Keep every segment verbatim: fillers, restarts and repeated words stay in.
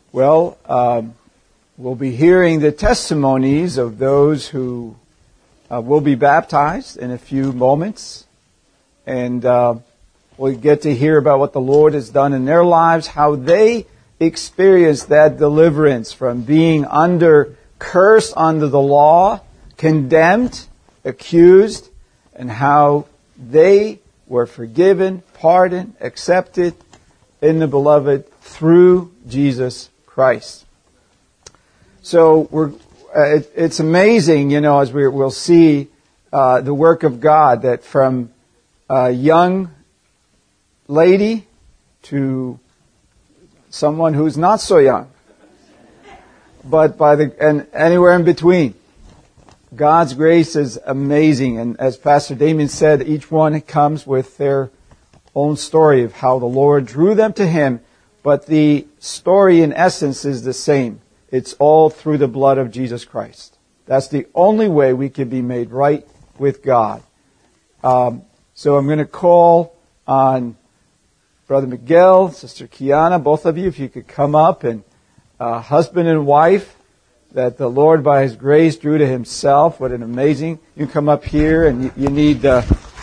Well, um, we'll be hearing the testimonies of those who uh, will be baptized in a few moments. And uh, we'll get to hear about what the Lord has done in their lives, how they experienced that deliverance from being under curse under the law, condemned, accused, and how they were forgiven, pardoned, accepted in the Beloved through Jesus Christ. So we're, uh, it, it's amazing, you know, as we, we'll see uh, the work of God, that from a young lady to someone who's not so young, but by the and anywhere in between, God's grace is amazing. And as Pastor Damien said, each one comes with their own story of how the Lord drew them to Him. But the story in essence is the same. It's all through the blood of Jesus Christ. That's the only way we can be made right with God. Um, so I'm going to call on Brother Miguel, Sister Kiana, both of you, if you could come up, and uh, husband and wife that the Lord by His grace drew to Himself. What an amazing... You come up here and you, you need... Uh...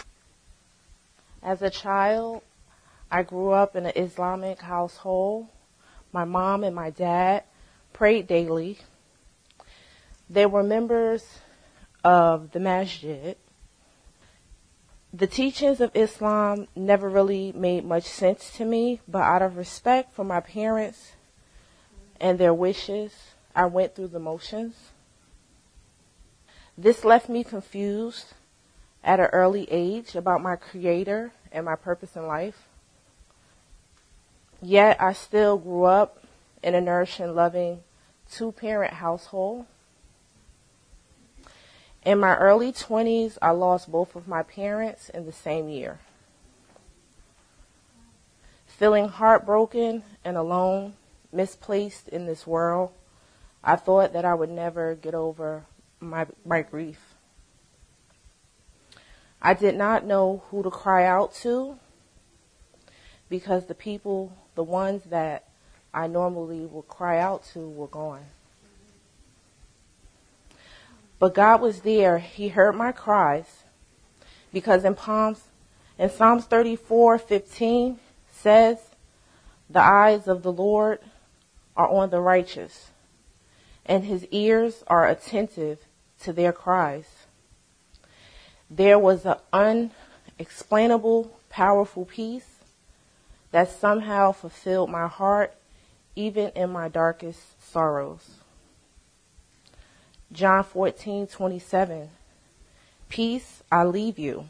As a child, I grew up in an Islamic household. My mom and my dad prayed daily. They were members of the masjid. The teachings of Islam never really made much sense to me, but out of respect for my parents and their wishes, I went through the motions. This left me confused at an early age about my Creator and my purpose in life. Yet I still grew up in a nourishing, loving, two-parent household. In my early twenties, I lost both of my parents in the same year. Feeling heartbroken and alone, misplaced in this world, I thought that I would never get over my, my grief. I did not know who to cry out to because the people, the ones that I normally would cry out to, were gone. But God was there. He heard my cries because in Psalms, in Psalms thirty-four fifteen says, "The eyes of the Lord are on the righteous, and His ears are attentive to their cries." There was an unexplainable, powerful peace that somehow fulfilled my heart, even in my darkest sorrows. John fourteen twenty-seven, "Peace I leave you.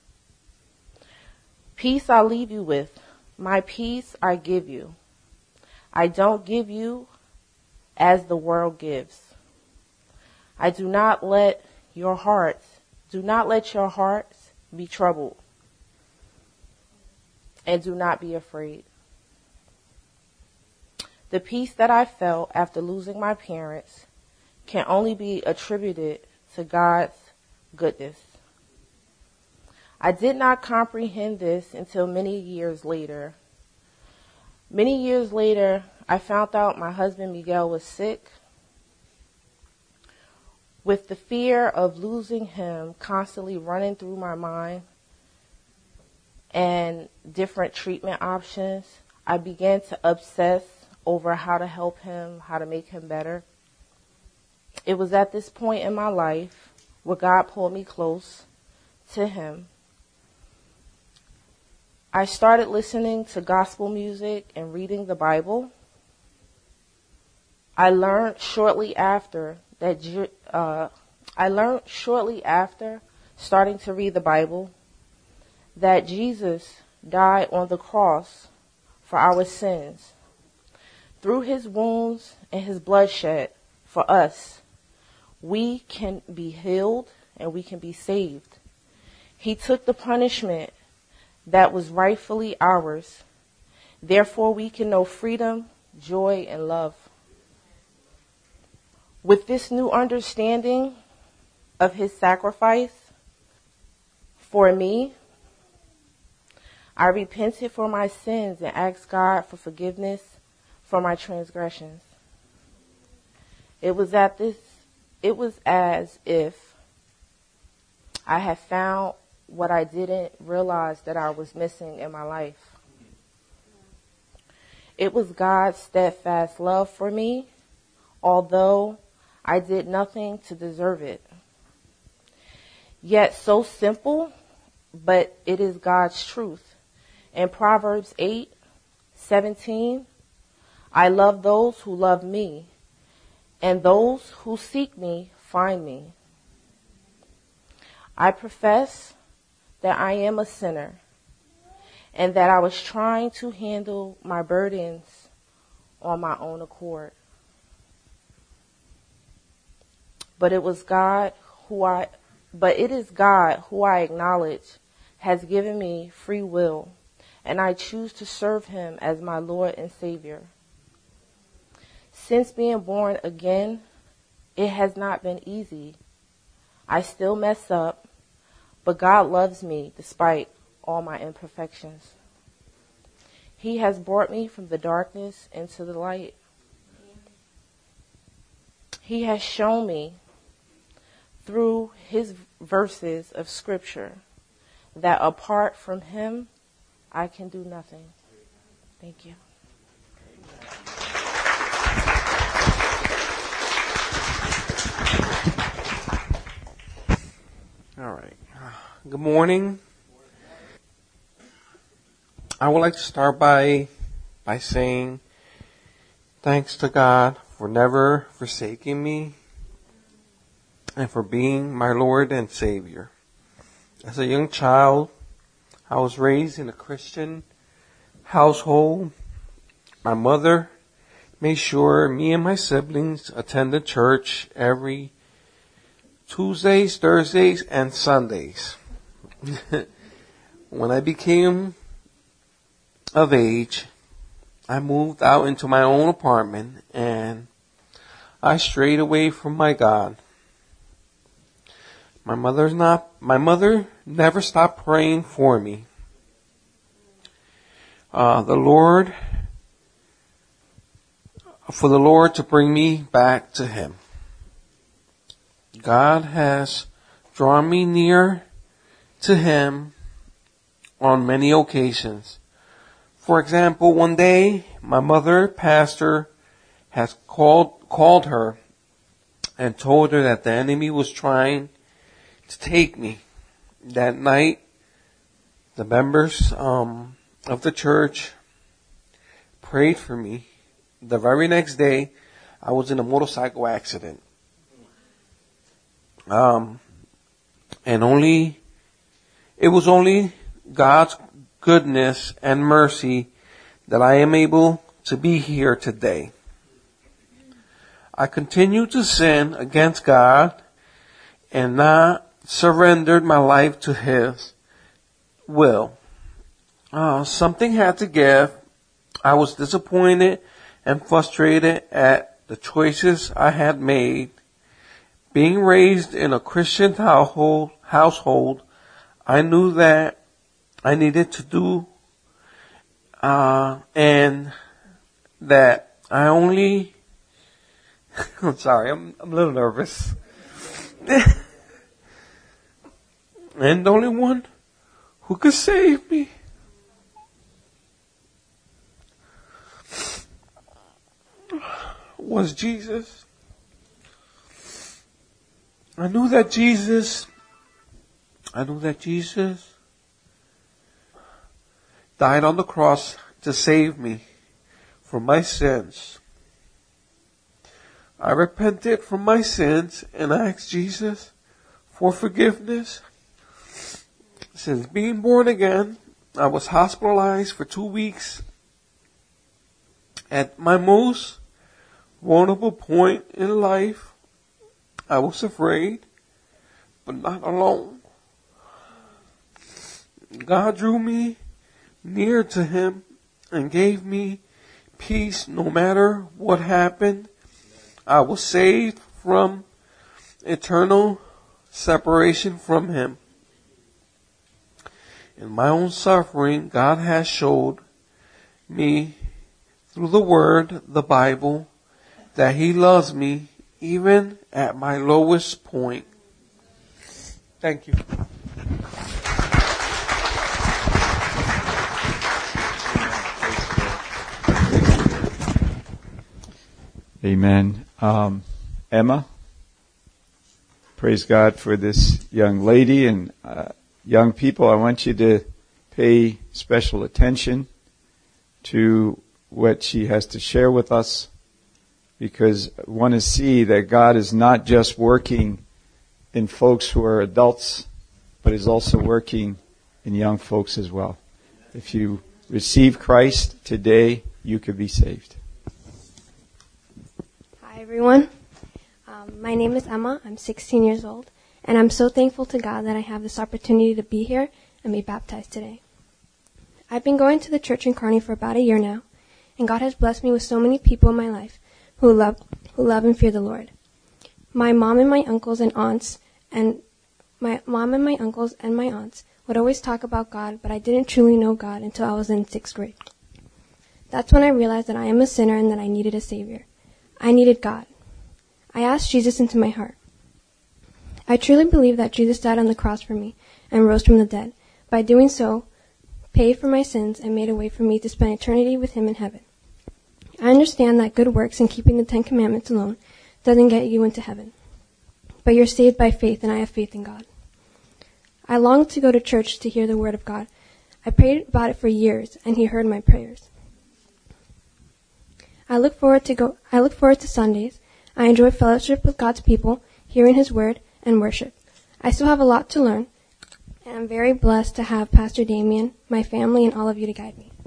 Peace I leave you with. My peace I give you. I don't give you as the world gives. I do not let your hearts, do not let your hearts be troubled, and do not be afraid." The peace that I felt after losing my parents can only be attributed to God's goodness. I did not comprehend this until many years later. Many years later, I found out my husband Miguel was sick. With the fear of losing him constantly running through my mind and different treatment options, I began to obsess over how to help him, how to make him better. It was at this point in my life where God pulled me close to Him. I started listening to gospel music and reading the Bible. I learned shortly after that, uh, I learned shortly after starting to read the Bible that Jesus died on the cross for our sins. Through His wounds and His bloodshed for us, we can be healed and we can be saved. He took the punishment that was rightfully ours. Therefore, we can know freedom, joy, and love. With this new understanding of His sacrifice for me, I repented for my sins and asked God for forgiveness for my transgressions. It was at this, it was as if I had found what I didn't realize that I was missing in my life. It was God's steadfast love for me, although I did nothing to deserve it. Yet so simple, but it is God's truth. In Proverbs eight seventeen, I love those who love me, and those who seek me find me. I profess that I am a sinner, and that I was trying to handle my burdens on my own accord. But it was God who I, but it is God who I acknowledge has given me free will, and I choose to serve him as my Lord and Savior. Since being born again, it has not been easy. I still mess up, but God loves me despite all my imperfections. He has brought me from the darkness into the light. He has shown me through his verses of scripture that apart from him, I can do nothing. Thank you. All right. Good morning. I would like to start by by saying thanks to God for never forsaking me and for being my Lord and Savior. As a young child, I was raised in a Christian household. My mother made sure me and my siblings attended church every Tuesdays, Thursdays, and Sundays. When I became of age, I moved out into my own apartment and I strayed away from my God. My mother's not, my mother never stopped praying for me. Uh, the Lord, for the Lord to bring me back to him. God has drawn me near to him on many occasions. For example, one day, my mother, pastor, has called, called her and told her that the enemy was trying to take me. That night, the members um, of the church prayed for me. The very next day, I was in a motorcycle accident. Um, and only, it was only God's goodness and mercy that I am able to be here today. I continue to sin against God and not surrendered my life to his will. Uh, something had to give. I was disappointed and frustrated at the choices I had made. Being raised in a Christian household, household, I knew that I needed to do, uh, and that I only, I'm sorry, I'm, I'm a little nervous. And the only one who could save me was Jesus. I knew that Jesus, I knew that Jesus died on the cross to save me from my sins. I repented from my sins and I asked Jesus for forgiveness. Since being born again, I was hospitalized for two weeks. At my most vulnerable point in life, I was afraid, but not alone. God drew me near to him and gave me peace no matter what happened. I was saved from eternal separation from him. In my own suffering, God has showed me through the Word, the Bible, that He loves me even at my lowest point. Thank you. Amen. Um, Emma, praise God for this young lady and uh, young people. I want you to pay special attention to what she has to share with us, because I want to see that God is not just working in folks who are adults, but is also working in young folks as well. If you receive Christ today, you could be saved. Hi, everyone. Um, my name is Emma. I'm sixteen years old, and I'm so thankful to God that I have this opportunity to be here and be baptized today. I've been going to the church in Kearney for about a year now, and God has blessed me with so many people in my life who love who love and fear the Lord. My mom and my uncles and aunts and my mom and my uncles and my aunts would always talk about God, but I didn't truly know God until I was in sixth grade. That's when I realized that I am a sinner and that I needed a Savior. I needed God. I asked Jesus into my heart. I truly believe that Jesus died on the cross for me and rose from the dead. By doing so, paid for my sins and made a way for me to spend eternity with Him in heaven. I understand that good works and keeping the Ten Commandments alone doesn't get you into heaven. But you're saved by faith, and I have faith in God. I longed to go to church to hear the Word of God. I prayed about it for years, and He heard my prayers. I look forward to go. I look forward to Sundays. I enjoy fellowship with God's people, hearing His Word, and worship. I still have a lot to learn, and I'm very blessed to have Pastor Damien, my family, and all of you to guide me.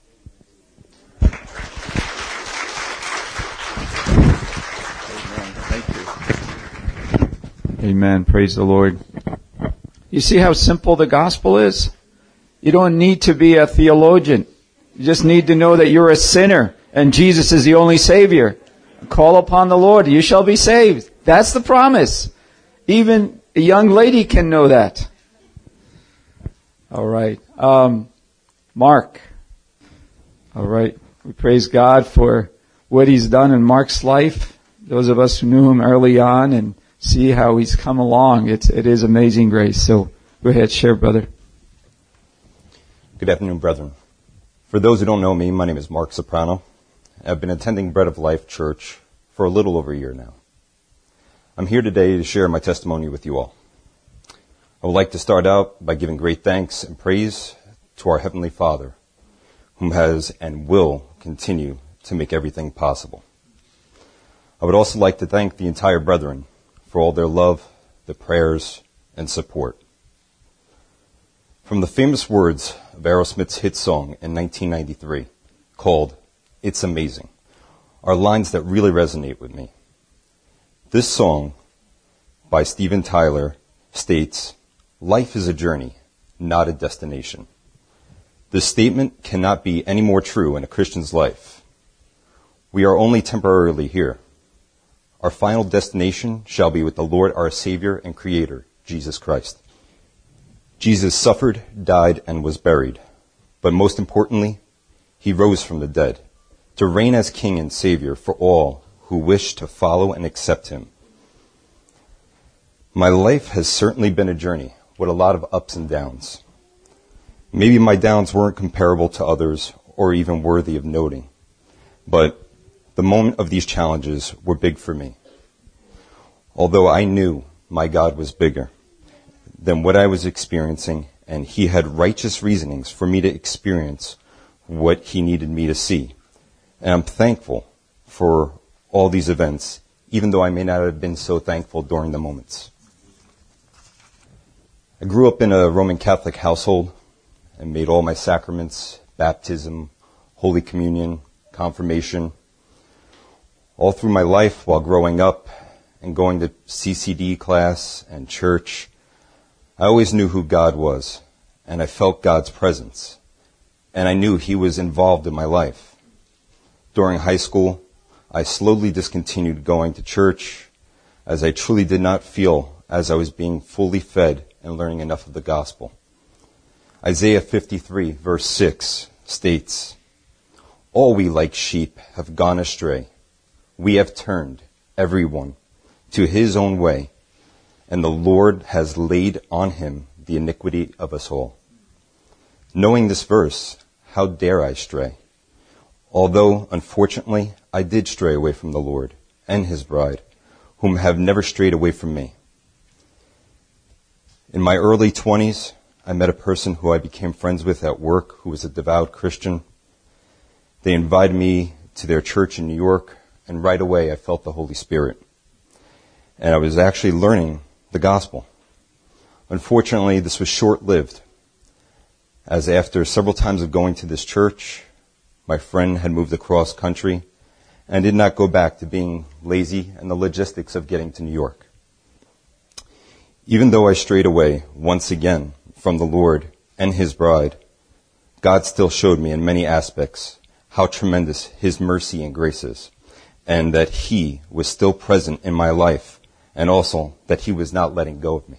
Amen. Praise the Lord. You see how simple the gospel is? You don't need to be a theologian. You just need to know that you're a sinner and Jesus is the only Savior. Call upon the Lord, you shall be saved. That's the promise. Even a young lady can know that. All right. Um, Mark. All right. We praise God for what He's done in Mark's life. Those of us who knew him early on and see how he's come along. It's, it is amazing grace. So go ahead, share, brother. Good afternoon, brethren. For those who don't know me, my name is Mark Soprano. I've been attending Bread of Life Church for a little over a year now. I'm here today to share my testimony with you all. I would like to start out by giving great thanks and praise to our Heavenly Father, whom has and will continue to make everything possible. I would also like to thank the entire brethren for all their love, their prayers, and support. From the famous words of Aerosmith's hit song in nineteen ninety-three, called It's Amazing, are lines that really resonate with me. This song, by Steven Tyler, states, "Life is a journey, not a destination." This statement cannot be any more true in a Christian's life. We are only temporarily here. Our final destination shall be with the Lord our Savior and Creator, Jesus Christ. Jesus suffered, died, and was buried. But most importantly, He rose from the dead to reign as King and Savior for all who wish to follow and accept Him. My life has certainly been a journey with a lot of ups and downs. Maybe my downs weren't comparable to others or even worthy of noting, but the moment of these challenges were big for me. Although I knew my God was bigger than what I was experiencing, and He had righteous reasonings for me to experience what He needed me to see. And I'm thankful for all these events, even though I may not have been so thankful during the moments. I grew up in a Roman Catholic household and made all my sacraments, baptism, Holy Communion, confirmation. All through my life while growing up and going to C C D class and church, I always knew who God was, and I felt God's presence, and I knew He was involved in my life. During high school, I slowly discontinued going to church as I truly did not feel as I was being fully fed and learning enough of the gospel. Isaiah fifty-three, verse six states, All we like sheep have gone astray. We have turned, every one, to his own way, and the Lord has laid on him the iniquity of us all. Knowing this verse, how dare I stray? Although, unfortunately, I did stray away from the Lord and his bride, whom have never strayed away from me. In my early twenties, I met a person who I became friends with at work who was a devout Christian. They invited me to their church in New York, and right away I felt the Holy Spirit. And I was actually learning the gospel. Unfortunately, this was short-lived, as after several times of going to this church, my friend had moved across country and did not go back to being lazy and the logistics of getting to New York. Even though I strayed away once again from the Lord and his bride, God still showed me in many aspects how tremendous his mercy and grace is, and that he was still present in my life, and also that he was not letting go of me.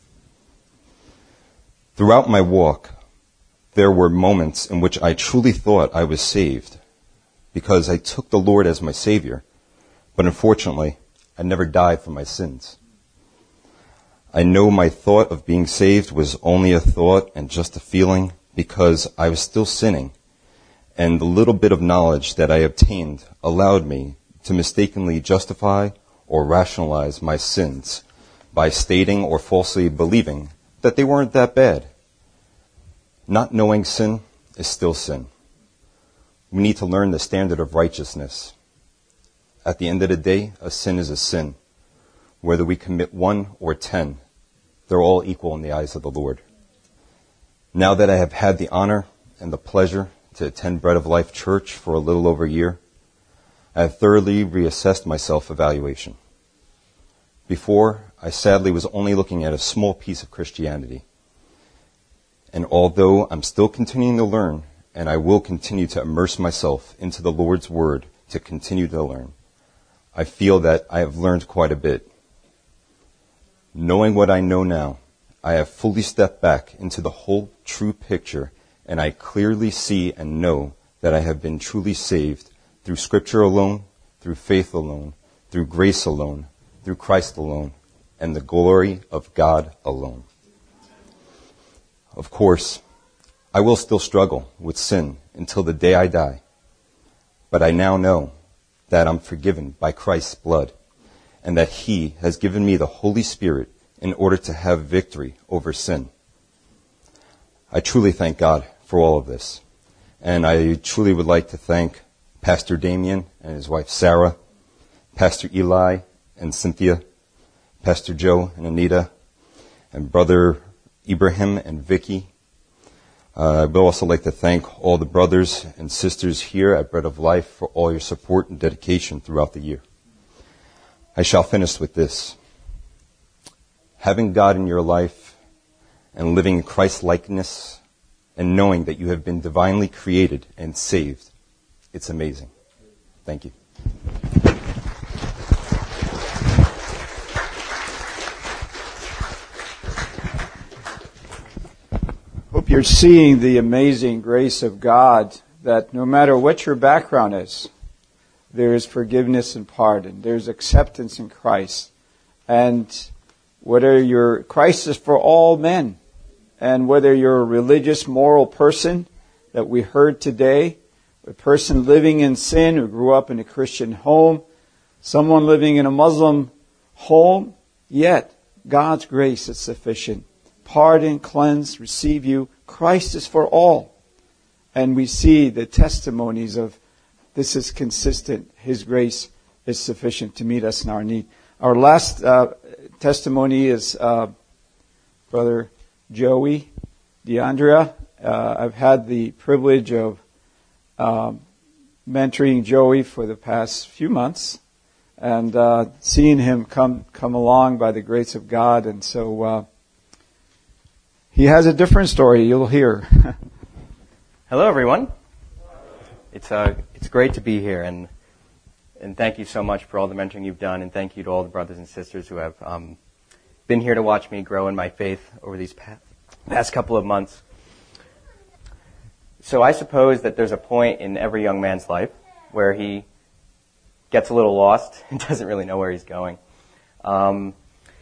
Throughout my walk, there were moments in which I truly thought I was saved because I took the Lord as my Savior, but unfortunately, I never died for my sins. I know my thought of being saved was only a thought and just a feeling because I was still sinning, and the little bit of knowledge that I obtained allowed me to mistakenly justify or rationalize my sins by stating or falsely believing that they weren't that bad. Not knowing sin is still sin. We need to learn the standard of righteousness. At the end of the day, a sin is a sin. Whether we commit one or ten, they're all equal in the eyes of the Lord. Now that I have had the honor and the pleasure to attend Bread of Life Church for a little over a year, I have thoroughly reassessed my self-evaluation. Before, I sadly was only looking at a small piece of Christianity. And although I'm still continuing to learn, and I will continue to immerse myself into the Lord's Word to continue to learn, I feel that I have learned quite a bit. Knowing what I know now, I have fully stepped back into the whole true picture, and I clearly see and know that I have been truly saved through Scripture alone, through faith alone, through grace alone, through Christ alone, and the glory of God alone. Of course, I will still struggle with sin until the day I die, but I now know that I'm forgiven by Christ's blood, and that he has given me the Holy Spirit in order to have victory over sin. I truly thank God for all of this, and I truly would like to thank Pastor Damien and his wife Sarah, Pastor Eli and Cynthia, Pastor Joe and Anita, and Brother Ibrahim and Vicky. Uh, I would also like to thank all the brothers and sisters here at Bread of Life for all your support and dedication throughout the year. I shall finish with this. Having God in your life and living in Christ's likeness and knowing that you have been divinely created and saved, it's amazing. Thank you. Hope you're seeing the amazing grace of God, that no matter what your background is, there is forgiveness and pardon. There's acceptance in Christ. And whether you're, Christ is for all men. And whether you're a religious, moral person that we heard today, a person living in sin who grew up in a Christian home, someone living in a Muslim home, yet God's grace is sufficient. Pardon, cleanse, receive you. Christ is for all. And we see the testimonies of this is consistent. His grace is sufficient to meet us in our need. Our last uh, testimony is uh, Brother Joey DeAndrea. Uh, I've had the privilege of um, mentoring Joey for the past few months and uh, seeing him come come along by the grace of God. And so uh, he has a different story you'll hear. Hello, everyone. It's uh, it's great to be here, and and thank you so much for all the mentoring you've done, and thank you to all the brothers and sisters who have um, been here to watch me grow in my faith over these past, past couple of months. so I suppose that there's a point in every young man's life where he gets a little lost and doesn't really know where he's going. Um,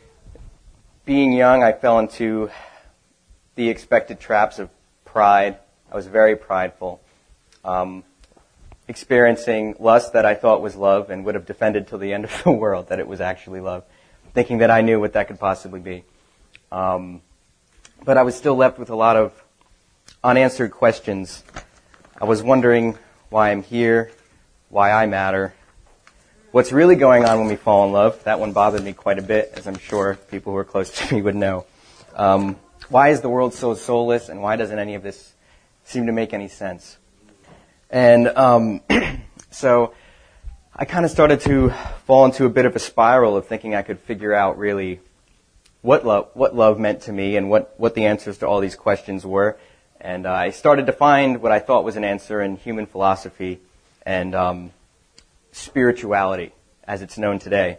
being young, I fell into the expected traps of pride. I was very prideful, um, experiencing lust that I thought was love and would have defended till the end of the world that it was actually love, thinking that I knew what that could possibly be. Um, but I was still left with a lot of unanswered questions. I was wondering why I'm here, why I matter, what's really going on when we fall in love. That one bothered me quite a bit, as I'm sure people who are close to me would know. Um, why is the world so soulless, and why doesn't any of this seem to make any sense? And um, so I kind of started to fall into a bit of a spiral of thinking I could figure out really what love, what love meant to me and what, what the answers to all these questions were. And uh, I started to find what I thought was an answer in human philosophy and um, spirituality, as it's known today.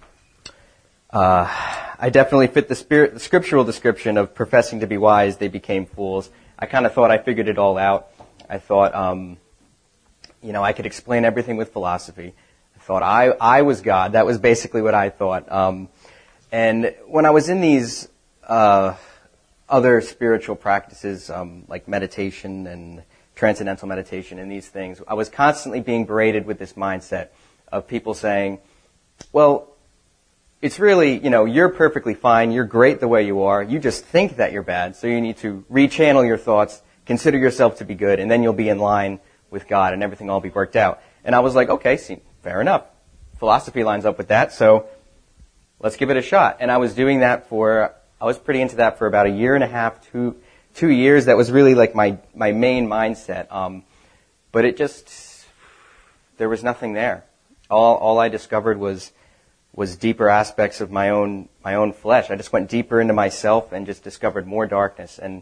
Uh, I definitely fit the spirit, the scriptural description of professing to be wise, they became fools. I kind of thought I figured it all out. I thought, um, you know, I could explain everything with philosophy. I thought I, I was God. That was basically what I thought. Um, and when I was in these uh, other spiritual practices, um, like meditation and transcendental meditation and these things, I was constantly being berated with this mindset of people saying, well, it's really, you know, you're perfectly fine, you're great the way you are, you just think that you're bad, so you need to rechannel your thoughts, consider yourself to be good, and then you'll be in line with God and everything will be worked out. And I was like, okay, see, fair enough. Philosophy lines up with that, so let's give it a shot. And I was doing that for, I was pretty into that for about a year and a half, two, two years. That was really like my, my main mindset. Um, but it just, there was nothing there. All, all I discovered was, was deeper aspects of my own, my own flesh. I just went deeper into myself and just discovered more darkness. And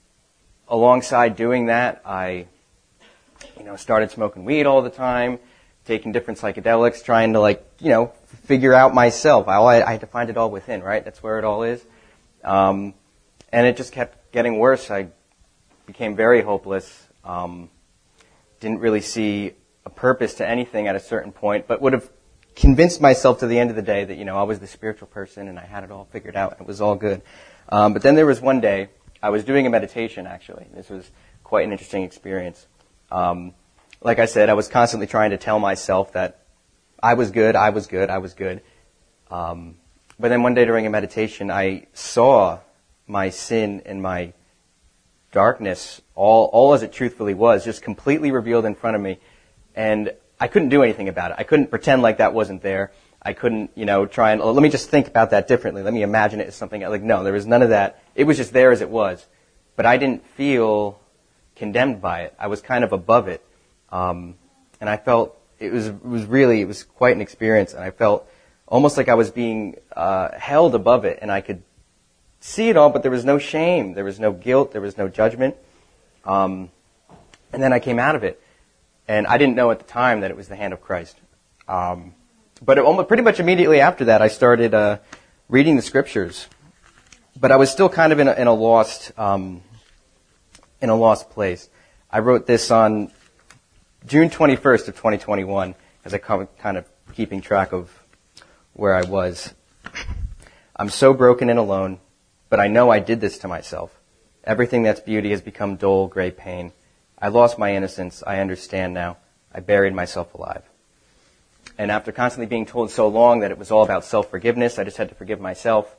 alongside doing that, I, you know, started smoking weed all the time, taking different psychedelics, trying to like, you know, figure out myself. I, I had to find it all within, right? That's where it all is. Um, and it just kept getting worse. I became very hopeless. Um, didn't really see a purpose to anything at a certain point, but would have convinced myself to the end of the day that, you know, I was the spiritual person and I had it all figured out and it was all good. Um, but then there was one day, I was doing a meditation actually. This was quite an interesting experience. Um, like I said, I was constantly trying to tell myself that I was good, I was good, I was good. Um, but then one day during a meditation, I saw my sin and my darkness, all, all as it truthfully was, just completely revealed in front of me. And I couldn't do anything about it. I couldn't pretend like that wasn't there. I couldn't, you know, try and, oh, let me just think about that differently. Let me imagine it as something, like, no, there was none of that. It was just there as it was. But I didn't feel condemned by it. I was kind of above it. Um, and I felt, it was, it was really, it was quite an experience. And I felt almost like I was being, uh, held above it. And I could see it all, but there was no shame. There was no guilt. There was no judgment. Um, and then I came out of it. And I didn't know at the time that it was the hand of Christ. Um, but it almost, pretty much immediately after that, I started uh, reading the scriptures. But I was still kind of in a, in a lost, um, in a lost place. I wrote this on June twenty-first of twenty twenty-one, as I come, kind of keeping track of where I was. I'm so broken and alone, but I know I did this to myself. Everything that's beauty has become dull, gray pain. I lost my innocence. I understand now. I buried myself alive. And after constantly being told so long that it was all about self-forgiveness, I just had to forgive myself.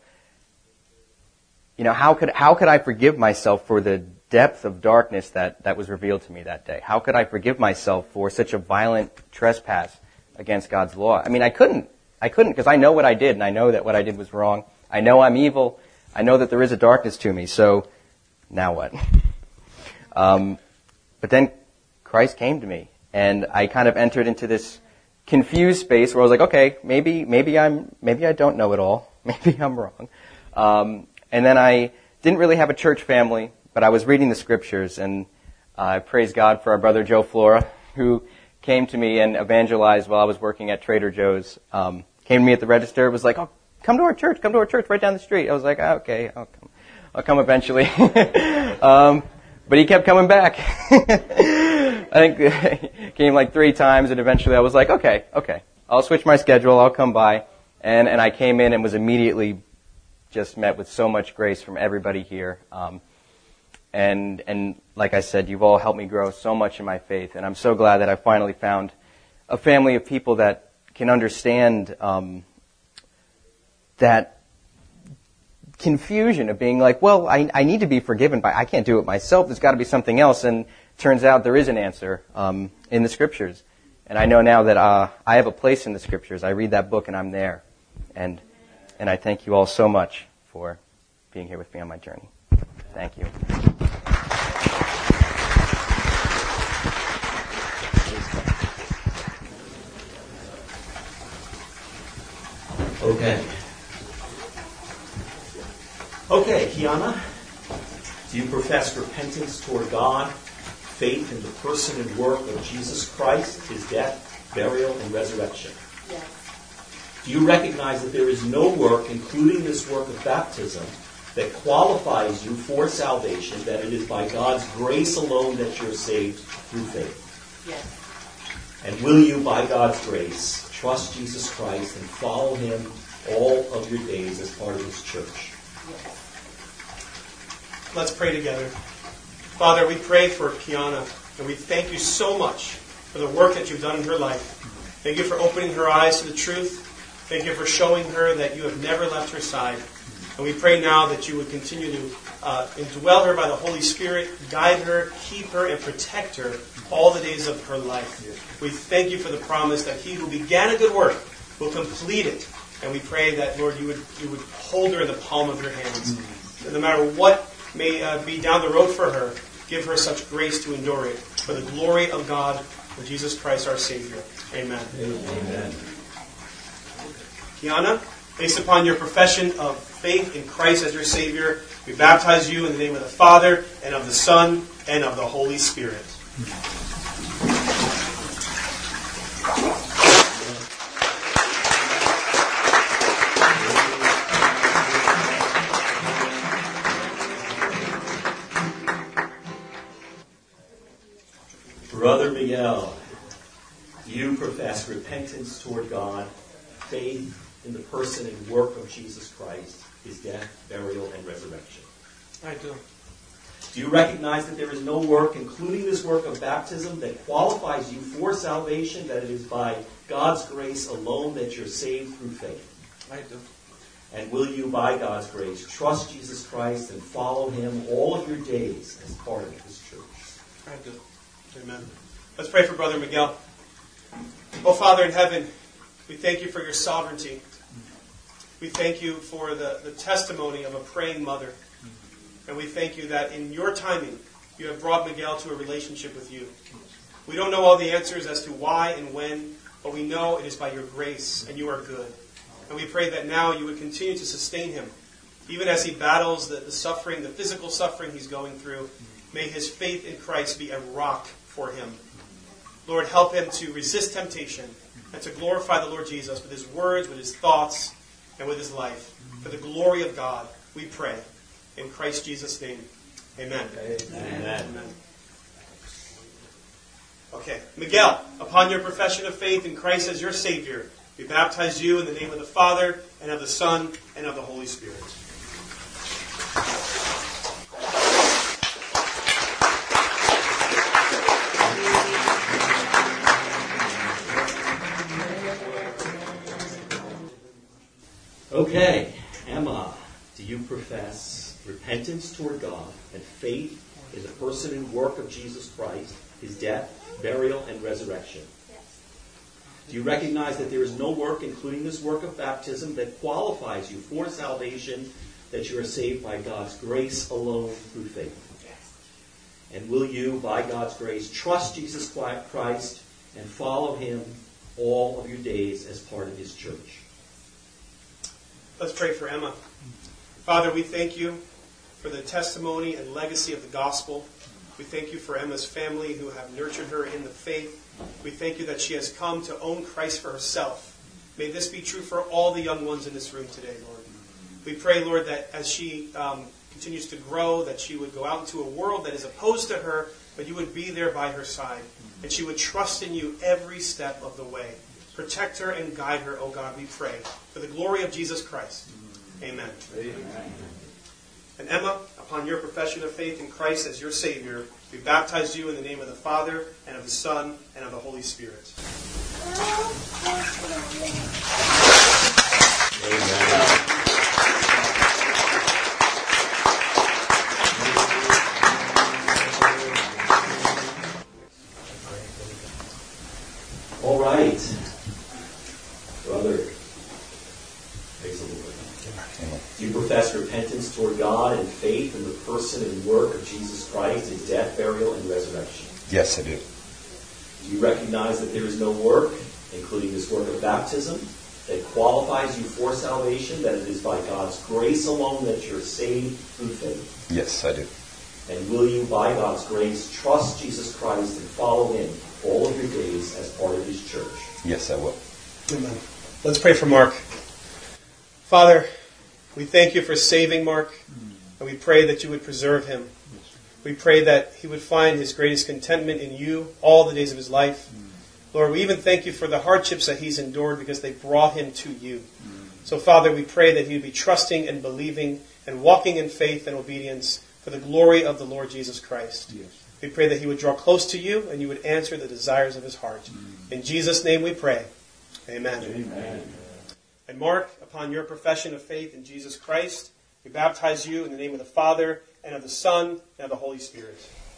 You know, how could how could I forgive myself for the depth of darkness that, that was revealed to me that day? How could I forgive myself for such a violent trespass against God's law? I mean, I couldn't. I couldn't because I know what I did, and I know that what I did was wrong. I know I'm evil. I know that there is a darkness to me. So, now what? um... But then Christ came to me, and I kind of entered into this confused space where I was like, okay, maybe, maybe I'm, maybe I don't know it all. Maybe I'm wrong. Um, and then I didn't really have a church family, but I was reading the scriptures, and uh, I praise God for our brother Joe Flora, who came to me and evangelized while I was working at Trader Joe's. Um, came to me at the register, was like, oh, come to our church, come to our church right down the street. I was like, oh, okay, I'll come, I'll come eventually. um, but he kept coming back. I think he came like three times, and eventually I was like, okay, okay, I'll switch my schedule, I'll come by. And, and I came in and was immediately just met with so much grace from everybody here. Um, and, and like I said, you've all helped me grow so much in my faith, and I'm so glad that I finally found a family of people that can understand um, that confusion of being like, well, I, I need to be forgiven, but I can't do it myself. There's got to be something else. And turns out there is an answer um, in the Scriptures. And I know now that uh, I have a place in the Scriptures. I read that book and I'm there. And and I thank you all so much for being here with me on my journey. Thank you. Okay. Okay, Kiana, do you profess repentance toward God, faith in the person and work of Jesus Christ, his death, burial, and resurrection? Yes. Do you recognize that there is no work, including this work of baptism, that qualifies you for salvation, that it is by God's grace alone that you're saved through faith? Yes. And will you, by God's grace, trust Jesus Christ and follow him all of your days as part of his church? Yes. Let's pray together. Father, we pray for Kiana, and we thank you so much for the work that you've done in her life. Thank you for opening her eyes to the truth. Thank you for showing her that you have never left her side. And we pray now that you would continue to uh, indwell her by the Holy Spirit, guide her, keep her, and protect her all the days of her life. We thank you for the promise that he who began a good work will complete it. And we pray that, Lord, you would you would hold her in the palm of your hands. And no matter what may uh, be down the road for her, give her such grace to endure it. For the glory of God, for Jesus Christ our Savior. Amen. Amen. Kiana, based upon your profession of faith in Christ as your Savior, we baptize you in the name of the Father, and of the Son, and of the Holy Spirit. Brother Miguel, do you profess repentance toward God, faith in the person and work of Jesus Christ, his death, burial, and resurrection? I do. Do you recognize that there is no work, including this work of baptism, that qualifies you for salvation, that it is by God's grace alone that you're saved through faith? I do. And will you, by God's grace, trust Jesus Christ and follow him all of your days as part of his church? I do. Amen. Let's pray for Brother Miguel. Oh, Father in heaven, we thank you for your sovereignty. We thank you for the, the testimony of a praying mother. And we thank you that in your timing, you have brought Miguel to a relationship with you. We don't know all the answers as to why and when, but we know it is by your grace, and you are good. And we pray that now you would continue to sustain him, even as he battles the, the suffering, the physical suffering he's going through. May his faith in Christ be a rock for him. Lord, help him to resist temptation and to glorify the Lord Jesus with his words, with his thoughts, and with his life. For the glory of God, we pray. In Christ Jesus' name, amen. Amen. Amen. Okay, Miguel, upon your profession of faith in Christ as your Savior, we baptize you in the name of the Father, and of the Son, and of the Holy Spirit. Okay, Emma, do you profess repentance toward God and faith in the person and work of Jesus Christ, his death, burial, and resurrection? Yes. Do you recognize that there is no work, including this work of baptism, that qualifies you for salvation, that you are saved by God's grace alone through faith? Yes. And will you, by God's grace, trust Jesus Christ and follow him all of your days as part of his church? Let's pray for Emma. Father, we thank you for the testimony and legacy of the gospel. We thank you for Emma's family who have nurtured her in the faith. We thank you that she has come to own Christ for herself. May this be true for all the young ones in this room today, Lord. We pray, Lord, that as she um, continues to grow, that she would go out into a world that is opposed to her, but you would be there by her side. And she would trust in you every step of the way. Protect her and guide her, oh God, we pray. For the glory of Jesus Christ. Amen. Amen. And Emma, upon your profession of faith in Christ as your Savior, we baptize you in the name of the Father, and of the Son, and of the Holy Spirit. Amen. All right. Brother, praise the Lord. Do you profess repentance toward God and faith in the person and work of Jesus Christ, his death, burial, and resurrection? Yes, I do. Do you recognize that there is no work, including this work of baptism, that qualifies you for salvation, that it is by God's grace alone that you're saved through faith? Yes, I do. And will you, by God's grace, trust Jesus Christ and follow him all of your days as part of his church? Yes, I will. Amen. Let's pray for Mark. Father, we thank you for saving Mark, and we pray that you would preserve him. We pray that he would find his greatest contentment in you all the days of his life. Lord, we even thank you for the hardships that he's endured because they brought him to you. So, Father, we pray that he would be trusting and believing and walking in faith and obedience for the glory of the Lord Jesus Christ. Yes. We pray that he would draw close to you and you would answer the desires of his heart. Mm. In Jesus' name we pray. Amen. Amen. And Mark, upon your profession of faith in Jesus Christ, we baptize you in the name of the Father, and of the Son, and of the Holy Spirit.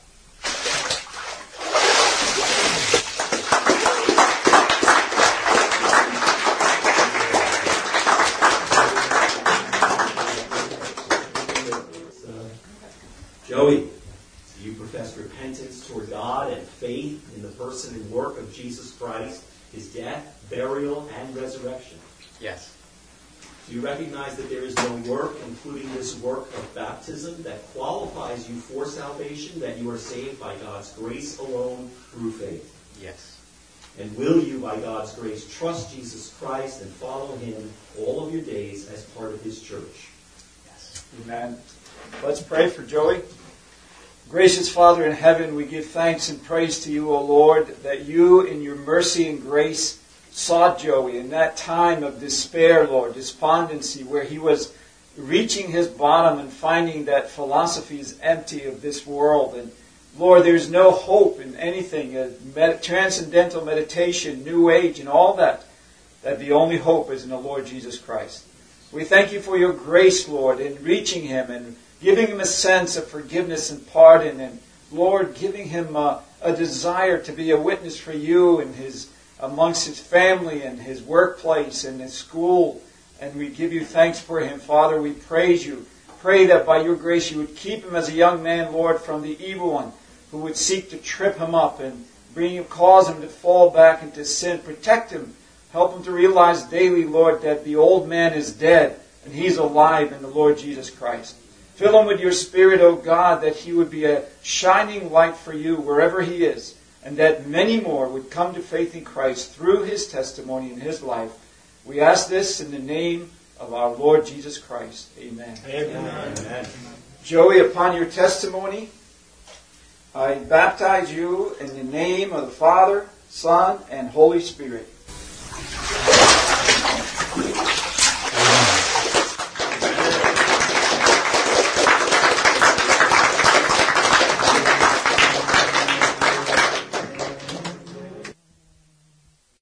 Joey, do you profess repentance toward God and faith in the person and work of Jesus Christ, his death, burial, and resurrection? Yes. Do you recognize that there is no work, including this work of baptism, that qualifies you for salvation, that you are saved by God's grace alone through faith? Yes. And will you, by God's grace, trust Jesus Christ and follow him all of your days as part of his church? Yes. Amen. Let's pray for Joey. Gracious Father in heaven, we give thanks and praise to you, O Lord, that you in your mercy and grace sought Joey in that time of despair, Lord, despondency, where he was reaching his bottom and finding that philosophy is empty of this world. And Lord, there's no hope in anything, uh, med- transcendental meditation, New Age, and all that, that the only hope is in the Lord Jesus Christ. We thank you for your grace, Lord, in reaching him and giving him a sense of forgiveness and pardon, and Lord, giving him a, a desire to be a witness for you and his amongst his family and his workplace and his school. And we give you thanks for him, Father. We praise you. Pray that by your grace you would keep him as a young man, Lord, from the evil one who would seek to trip him up and bring him, cause him to fall back into sin. Protect him. Help him to realize daily, Lord, that the old man is dead and he's alive in the Lord Jesus Christ. Fill him with your Spirit, O God, that he would be a shining light for you wherever he is, and that many more would come to faith in Christ through his testimony and his life. We ask this in the name of our Lord Jesus Christ. Amen. Amen. Amen. Joey, upon your testimony, I baptize you in the name of the Father, Son, and Holy Spirit.